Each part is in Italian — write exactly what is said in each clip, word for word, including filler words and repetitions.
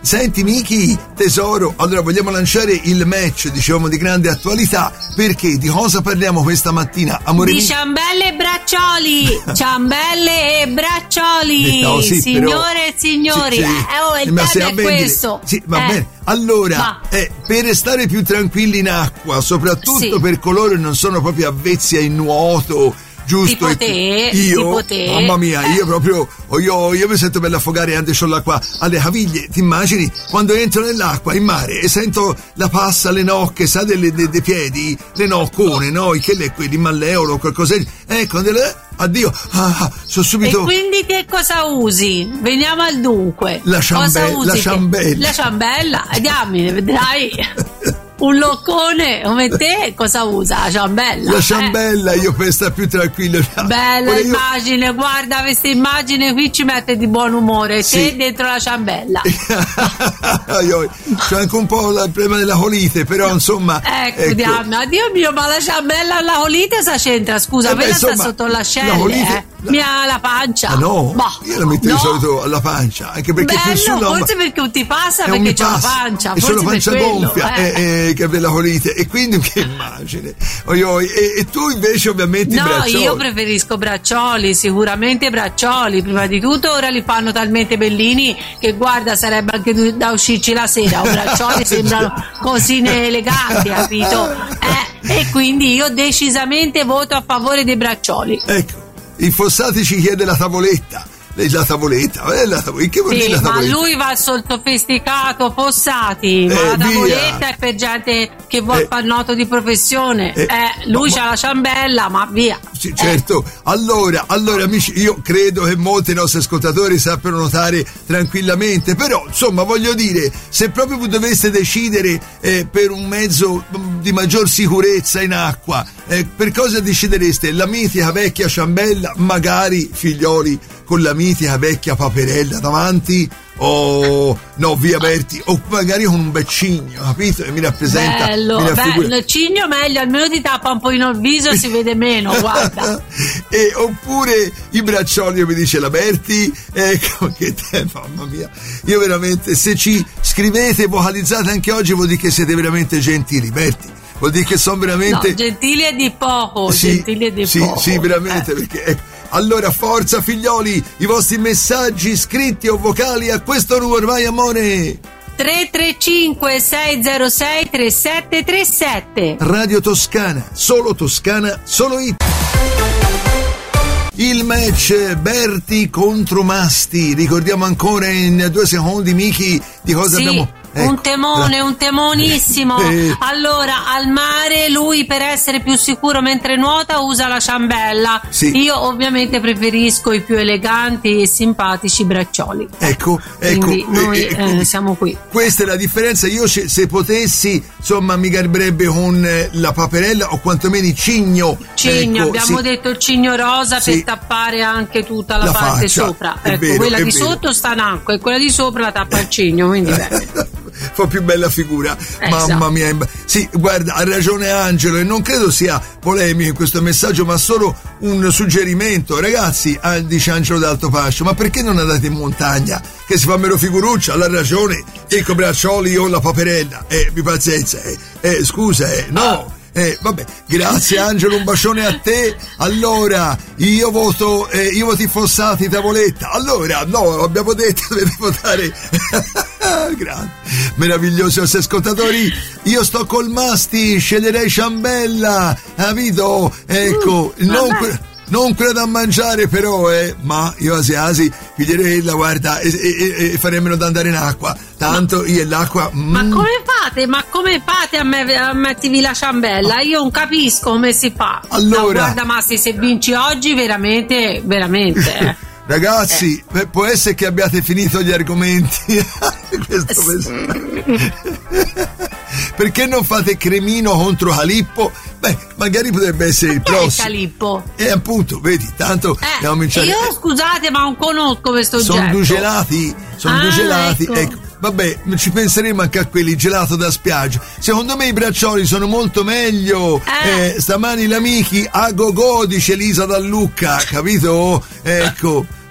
Senti Miki, tesoro, allora vogliamo lanciare il match, diciamo, di grande attualità, perché di cosa parliamo questa mattina, amore di mio? ciambelle e braccioli, ciambelle e braccioli, no, sì, signore e signori, sì, sì. Eh, oh, il Ma tema è questo. Sì, va eh. bene. Allora, eh, per stare più tranquilli in acqua, soprattutto sì. per coloro che non sono proprio avvezzi al nuoto, giusto? Tipo te, io, tipo te. mamma mia, eh. io proprio, oh, io, io mi sento bello affogare anche c'ho l'acqua alle caviglie. Ti immagini quando entro nell'acqua in mare e sento la passa alle nocche, sa delle dei, dei piedi, le noccone, no? Che le quelli malleolo, qualcosa. Ecco, delle, addio, ah, sono subito. E quindi che cosa usi? Veniamo al dunque. La ciambella, cosa usi la ciambella. La ciambella, diamine, vedrai. Un loccone come te cosa usa? La ciambella. La ciambella, eh. Io per stare più tranquillo. Bella ora immagine, io... guarda questa immagine qui ci mette di buon umore. Sì. Te dentro la ciambella. io, c'è anche un po' il problema della colite, però insomma. Ecco, ecco. Diamma, Dio mio, ma la ciambella e la colite sa c'entra? Scusa, eh beh, quella insomma, sta sotto l'ascella, la colite, eh. La... Mi ha la pancia. Ah no? Boh. Io la metto no. di solito alla pancia, anche perché bello, più su no, forse perché non ti passa, eh, perché c'è la passa. pancia. E forse c'ho la pancia per quello, gonfia, eh. eh, eh, che avrei la colite. E quindi che immagine. Oi, oi. E, e tu invece ovviamente no, i braccioli. Io preferisco braccioli, sicuramente braccioli. Prima di tutto ora li fanno talmente bellini che guarda, sarebbe anche da uscirci la sera. O braccioli sembrano cosine eleganti, capito? Eh, e quindi io decisamente voto a favore dei braccioli. Ecco, il Fossati ci chiede la tavoletta. La tavoletta, eh, la tavoletta. Che vuol sì, dire la tavoletta? ma lui va al sottofesticato, Fossati, eh, ma la tavoletta via. È per gente che vuole eh, far noto di professione. eh, Eh, lui ma, c'ha la ciambella, ma via. Sì, certo. Eh. Allora, allora amici, io credo che molti nostri ascoltatori sappiano nuotare tranquillamente, però insomma voglio dire, se proprio voi doveste decidere eh, per un mezzo di maggior sicurezza in acqua, eh, per cosa decidereste? La mitica vecchia ciambella, magari figlioli con la mitica vecchia paperella davanti, o no, via Berti, o magari con un bel cigno, capito? E mi rappresenta. Bello, mi raffigura... bello, il cigno meglio, almeno ti tappa un pochino il viso e si vede meno, guarda. E oppure i braccioli, mi dice la Berti, ecco che tempo, mamma mia. Io veramente, se ci scrivete, vocalizzate anche oggi, vuol dire che siete veramente gentili, Berti. Vuol dire che sono veramente. No, gentili e di poco, sì, gentili e di sì, poco. Sì, veramente, eh. perché. Ecco. Allora, forza figlioli, i vostri messaggi scritti o vocali a questo numero, vai amore! tre tre cinque sei zero sei tre sette tre sette. Radio Toscana, solo Toscana, solo it. Il match Berti contro Masti, ricordiamo ancora in due secondi, Miki, di cosa sì. abbiamo... Ecco. Un temone, Bra- un temonissimo. Eh. Allora, al mare lui per essere più sicuro mentre nuota usa la ciambella. Sì. Io ovviamente preferisco i più eleganti e simpatici braccioli. Ecco, ecco. Quindi noi eh, eh, eh, siamo qui. Questa è la differenza. Io se, se potessi, insomma, mi garberebbe con eh, la paperella o quantomeno il cigno. Cigno, ecco, abbiamo sì. detto il cigno rosa sì. per tappare anche tutta la, la parte faccia. sopra. È Ecco, vero, quella è di vero. sotto sta in acqua e quella di sopra la tappa il cigno, quindi bene. Fa più bella figura, eh, mamma esatto. mia. Sì, guarda, ha ragione Angelo, e non credo sia polemico in questo messaggio, ma solo un suggerimento. Ragazzi, ah, dice Angelo d'Altopascio, ma perché non andate in montagna che si fa meno figuruccia? Ha ragione, ecco braccioli o la paperella, eh, mi pazienza, eh, eh scusa, eh, no. Eh, vabbè, grazie Angelo, un bacione a te. Allora, io voto, eh, io voti Fossati, tavoletta. Allora, no, abbiamo detto, dovete votare. Grande, meravigliosi nostri ascoltatori. Io sto col Masti, sceglierei ciambella, capito? Ecco, mm, non, que- non quella da mangiare però, eh, ma io asi asi piglierei la, guarda, e, e, e faremmelo da andare in acqua. Tanto io e l'acqua. Mm. Ma come fate? Ma come fate a, me, a mettervi la ciambella? Io non capisco come si fa. Allora, no, guarda Masti, se vinci oggi veramente, veramente. Eh. Ragazzi, eh. può essere che abbiate finito gli argomenti. Questo perché non fate Cremino contro Calippo? Beh, magari potrebbe essere il Perché prossimo. è Calippo? E appunto, vedi, tanto eh, andiamo a cominciare. Io scusate, ma non conosco questo Sono oggetto. due gelati, sono ah, due gelati, ecco. ecco. Vabbè, ci penseremo anche a quelli, gelato da spiaggia. Secondo me i braccioli sono molto meglio. Eh. Eh, stamani l'amici a go go, dice Elisa da Lucca, capito? Ecco.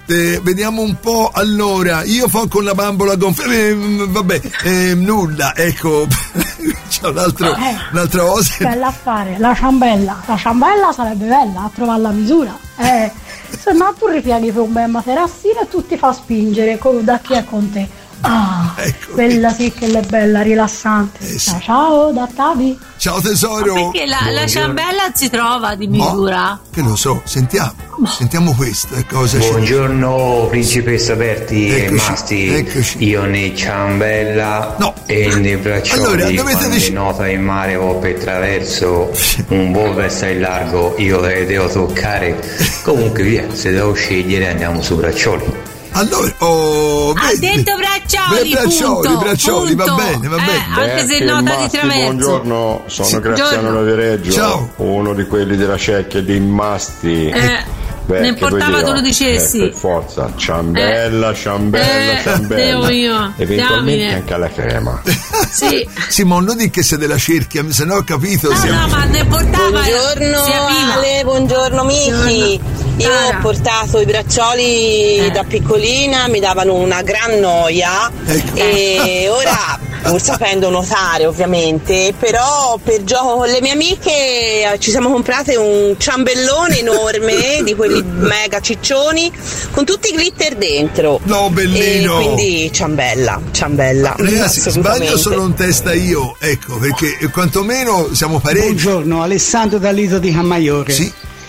Eh, vediamo un po', allora, io fo con la bambola gonfia, eh, vabbè, eh, nulla, ecco, c'è un altro, eh, un'altra cosa. Bella a fare, la ciambella, la ciambella sarebbe bella a trovare la misura, eh, se no tu ripieghi per un bel materassino e tu ti fa spingere con, da chi è con te. Ah, ecco, quella sì che è bella, rilassante. Eh sì. Ciao, da Tavi. Ciao tesoro. Ma perché la, la ciambella si trova di misura? Oh, che lo so, sentiamo. Oh. Sentiamo questo. Ecco, cosa Buongiorno c'è. principessa Berti e Masti. Eccoci. Io né ciambella no. e né braccioli. Allora, quando dec- nota in mare o per traverso un po' assai largo io le devo toccare. Comunque via, se devo scegliere andiamo su braccioli. Allora, oh, ha vedi, detto braccioli, braccioli, punto, braccioli, punto. va bene, va bene. Eh, anche se nota di traverso. Buongiorno, sono sì, Graziano da Viareggio. Ciao. Uno di quelli della Cecchia di Masti. Eh. Beh, ne importava tu lo dicessi. Eh, per forza, ciambella, eh, ciambella, eh, ciambella. Io. Eventualmente Damine. anche alla crema. Sì. Simon, non dica che sei della cerchia, se no ho capito. No, no, ma ne portava. Buongiorno Ale, buongiorno Miki. Io ho portato i braccioli eh. da piccolina, mi davano una gran noia ecco. E ora, pur sapendo nuotare ovviamente, però per gioco con le mie amiche ci siamo comprate un ciambellone enorme di quelli mega ciccioni con tutti i glitter dentro. No, bellino. E quindi ciambella, ciambella. Ragazzi, sbaglio sono in testa io, ecco, perché quantomeno siamo parecchi. Buongiorno, Alessandro da Lido di Cammaiore. Sì.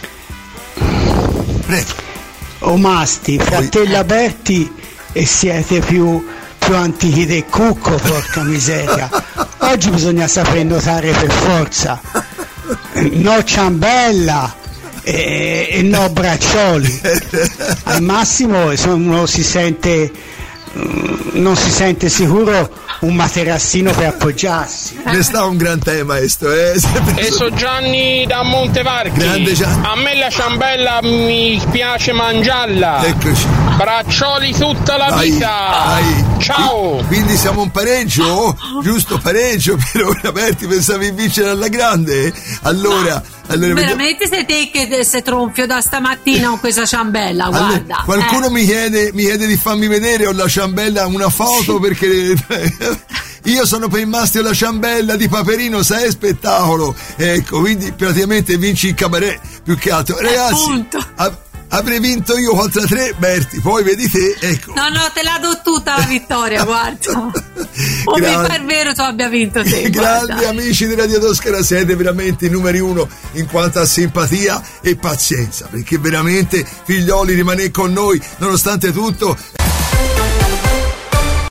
Prego. O Masti, fratelli aperti e siete più, più antichi del cucco, porca miseria. Oggi bisogna sapere notare per forza. No ciambella e, e no braccioli. Al massimo uno si sente, non si sente sicuro un materassino per appoggiarsi. Ne sta un gran tema questo, eh? E so Gianni da Montevarchi. Grande Gianni. A me la ciambella mi piace mangiarla. Eccoci. Braccioli tutta la vai, vita. Vai. Ciao. Quindi siamo un pareggio? Giusto, pareggio per ora. Berti, pensavi vincere alla grande? Allora, no. allora veramente sei te che sei tronfio da stamattina con questa ciambella, allora, guarda. Qualcuno eh. mi chiede mi chiede di farmi vedere, ho la ciambella, una foto perché io sono per il Masti, ho la ciambella di Paperino, sai, spettacolo. Ecco, quindi praticamente vinci il cabaret più che altro. Ragazzi, a, avrei vinto io quattro a tre, Berti, poi vedi te, ecco. No, no, te la do tutta la vittoria, guarda. O mi fa il vero tu abbia vinto te. Grandi guarda. Amici di Radio Toscana, siete veramente i numeri uno in quanto a simpatia e pazienza, perché veramente figlioli rimanete con noi nonostante tutto.